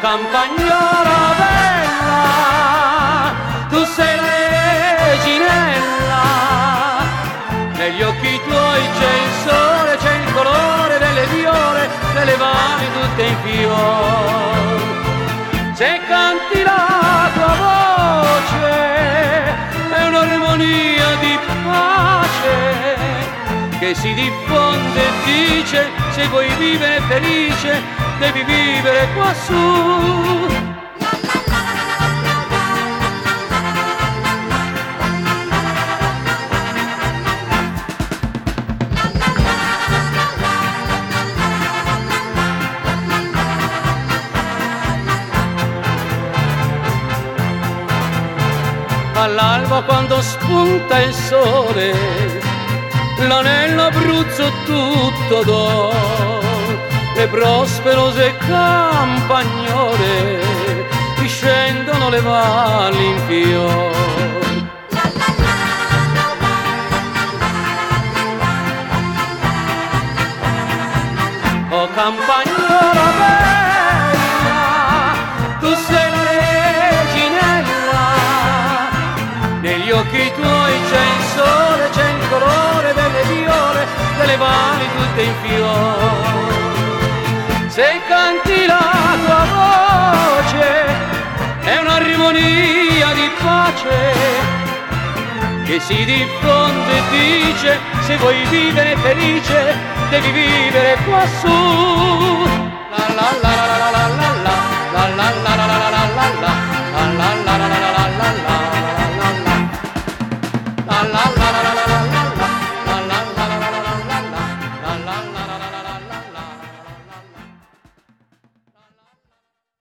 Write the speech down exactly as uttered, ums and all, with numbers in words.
campagnola bella, tu sei la reginella, negli occhi tuoi c'è il sole, c'è il colore delle viole, delle mani tutte in fior. Se canti la tua voce è un'armonia di pace che si diffonde e dice: se vuoi vivere felice devi vivere quassù. All'alba quando spunta il sole, là nell'Abruzzo tutto do, le prosperose campagnole discendono le valli in fior. Oh campagnola bella, tu sei la reginella, negli occhi tuoi c'è il sole, c'è il colore delle viole, delle valli tutte in fior. Se canti la tua voce è un'armonia di pace che si diffonde e dice: se vuoi vivere felice devi vivere quassù. La la la la la la la la la la.